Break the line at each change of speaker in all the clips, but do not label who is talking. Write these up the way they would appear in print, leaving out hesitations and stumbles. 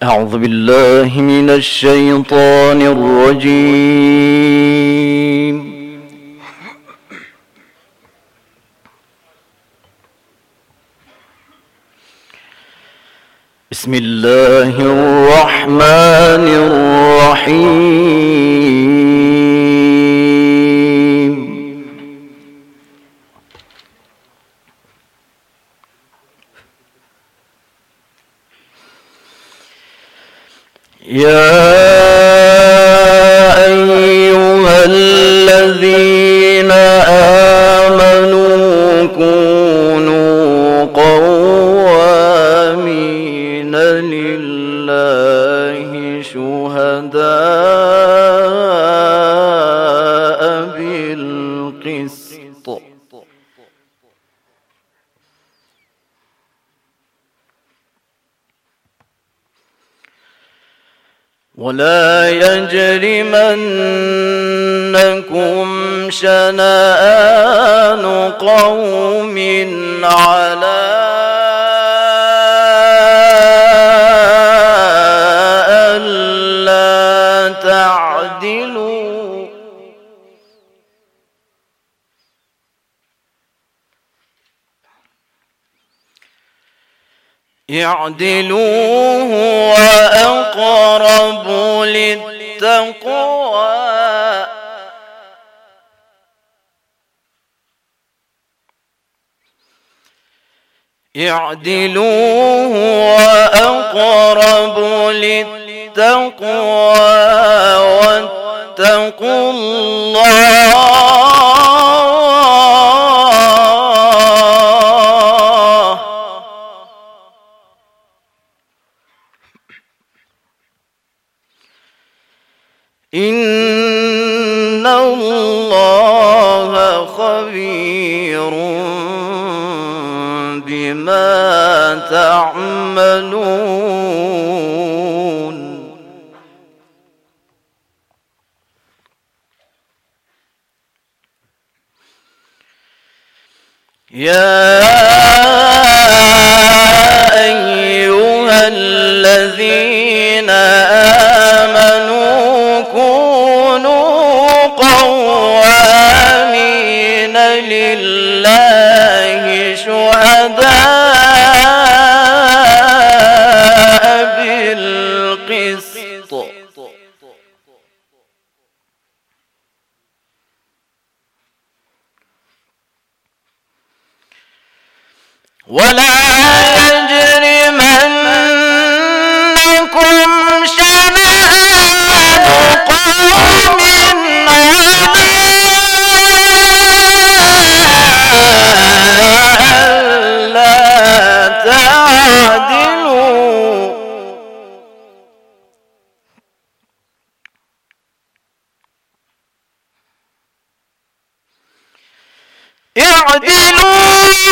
أعوذ بالله من الشيطان الرجيم. بسم الله الرحمن الرحيم. يا أيها الذين آمنوا كونوا قوامين لله شهداء بالقسط ولا يجرمنكم شنآن قوم على ألا تعدلوا اعدلوا هو أقرب للتقوى اعدلوا هو أقرب للتقوى واتقوا الله إن الله خبير بما تعملون. يا أيها الذين آمنوا كونوا قوامين لله شهداء بالقسط ولا يجرمنكم شنآن قوم على ألا تعدلوا اعدلوا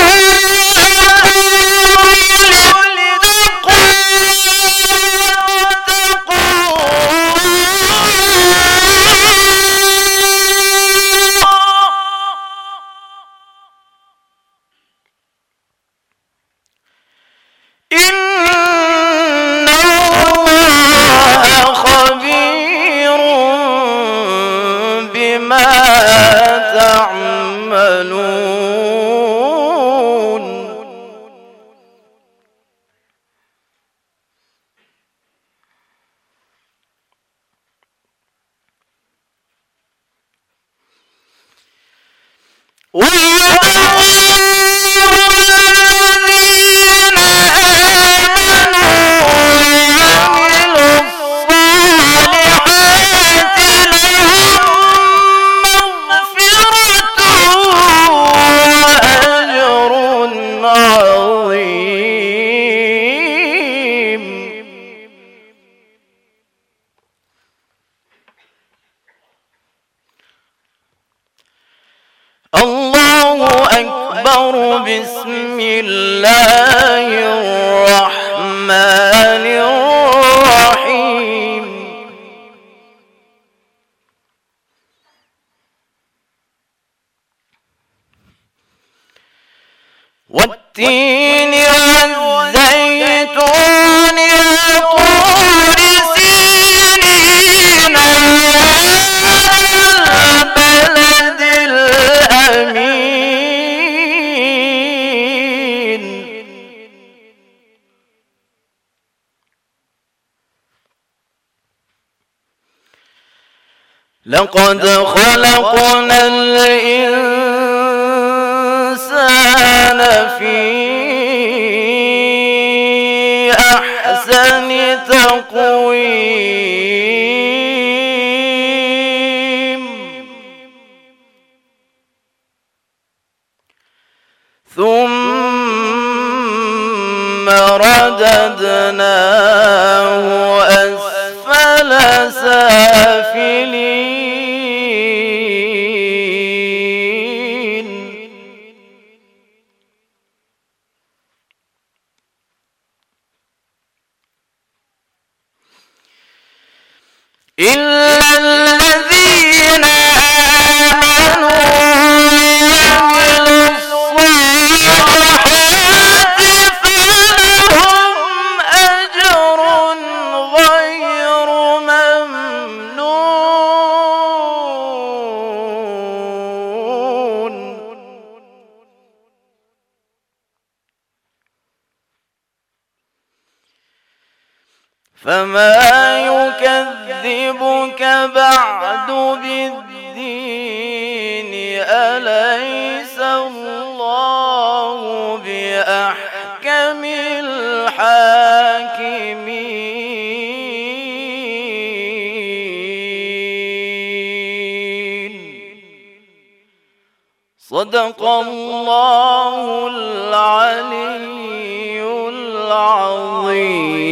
بسم الله الرحمن الرحيم. والتين والزيتون وطور لقد خلقنا الإنسان في أحسن تقويم ثم رددناه أسفل سافلين إلا الذين آمنوا وعملوا الصالحات فلهم أجر غير ممنون فما يكذبك بعد بالدين أليس الله بأحكم الحاكمين صدق الله العلي العظيم.